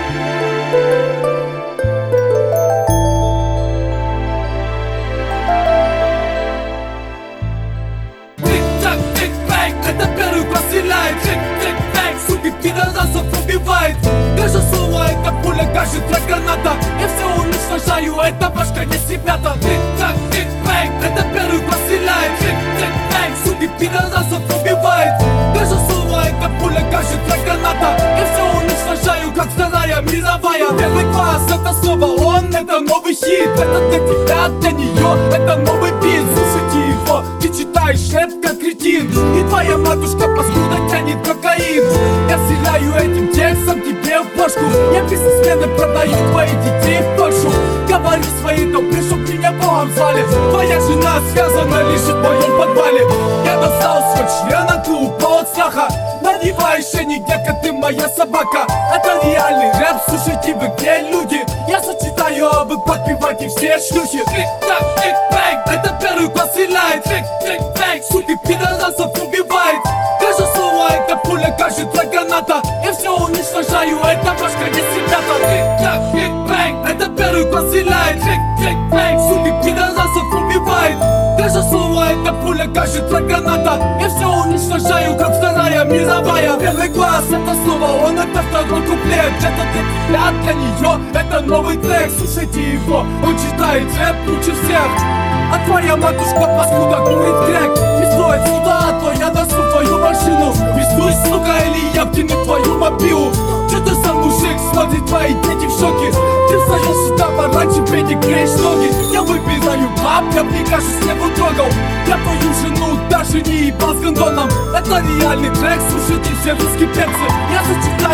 Тик-так, тик-бэнг, это первый класс стреляет. Тик-тик-бэнг, суки пидорасов убивает. Даже слово это пуля, кажется граната. Я все уничтожаю, это ваш конец, ребята. Тик-так, тик-бэнг, это первый класс стреляет. Тик-тик-бэнг, суки пидорасов убивает. Даже слово это пуля, кажется граната. Я все уничтожаю, как вторая мировая. Первый класс это снова он, это новый хит. Это для тебя, для нее, это новый бит. Слушайте его, ты читаешь рэп как кретин. И твоя матушка паскуда тянет кокаин. Я стреляю этим текстом тебе в башку. Я бизнесмены продаю твоих детей в Польшу. Говори своей добры, чтоб меня Богом звали. Твоя жена связана, лежит в моем подвале. Я достал свой член от глупого от страха. Надевай шейник, детка, ты моя собака. Это реальный рэп, слушайте вы где люди. Я сочетаю, а вы подпевайте все шлюхи. Тик-так, тик-бэнг, это первый класс стреляет. Тик-тик-бэнг, суки пидорасов убивает. Даже слово это пуля, кажется граната. Я все уничтожаю, это ваш конец, ребята. Тик-так, тик-бэнг, это первый класс стреляет. Тик-тик-бэнг, суки пидорасов убивает. Даже слово это пуля, кажется граната. Я все уничтожаю, как вторая мировая. Первый класс это снова он, это второй куплет. Это для тебя, для нее, это новый трек. Слушайте его, он читает рэп лучше всех. А твоя матушка паскуда курит крэк. Не стоит сюда, а то я досу твою машину. Пиздуй, сука, или я вкину твою мобилу. Че ты сам мужик, смотри, твои дети в шоке. Ты встаешь сюда пораньше, педик, греешь ноги. Я выбираю баб, я мне кажется, не трогал. Я твою жену даже не ебал с гондоном. Это реальный трек, слушайте все русские перцы. Я зачитаю